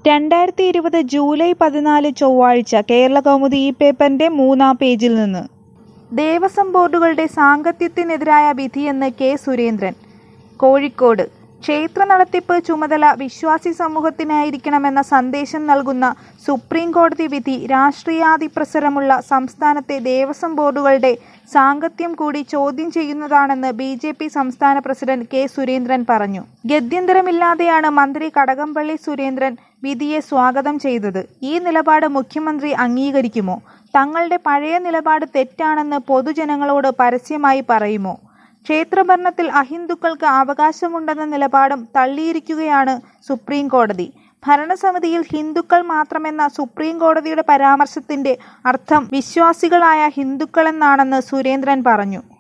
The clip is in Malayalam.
2020 ജൂലൈ 14 ചൊവ്വാഴ്ച കേരളകൗമുദി ഈ പേപ്പറിന്റെ 3-ാം പേജിൽ നിന്ന്. ദേവസ്വം ബോർഡുകളുടെ സാങ്കത്യത്തിനെതിരായ വിധിയെന്ന് കെ. സുരേന്ദ്രൻ. കോഴിക്കോട് ക്ഷേത്ര നടത്തിപ്പ് ചുമതല വിശ്വാസി സമൂഹത്തിനായിരിക്കണമെന്ന സന്ദേശം നൽകുന്ന സുപ്രീം കോടതി വിധി രാഷ്ട്രീയാധിപ്രസരമുള്ള സംസ്ഥാനത്തെ ദേവസ്വം ബോർഡുകളുടെ സാങ്കത്യം കൂടി ചോദ്യം ചെയ്യുന്നതാണെന്ന് ബി.ജെ.പി. സംസ്ഥാന പ്രസിഡന്റ് കെ. സുരേന്ദ്രൻ പറഞ്ഞു. ഗത്യന്തരമില്ലാതെയാണ് മന്ത്രി കടകംപള്ളി സുരേന്ദ്രൻ വിധിയെ സ്വാഗതം ചെയ്തത്. ഈ നിലപാട് മുഖ്യമന്ത്രി അംഗീകരിക്കുമോ? തങ്ങളുടെ പഴയ നിലപാട് തെറ്റാണെന്ന് പൊതുജനങ്ങളോട് പരസ്യമായി പറയുമോ? ക്ഷേത്രഭരണത്തിൽ അഹിന്ദുക്കൾക്ക് അവകാശമുണ്ടെന്ന നിലപാടും തള്ളിയിരിക്കുകയാണ് സുപ്രീം കോടതി. ഭരണസമിതിയിൽ ഹിന്ദുക്കൾ മാത്രമെന്ന സുപ്രീം കോടതിയുടെ പരാമർശത്തിന്റെ അർത്ഥം വിശ്വാസികളായ ഹിന്ദുക്കളെന്നാണെന്ന് സുരേന്ദ്രൻ പറഞ്ഞു.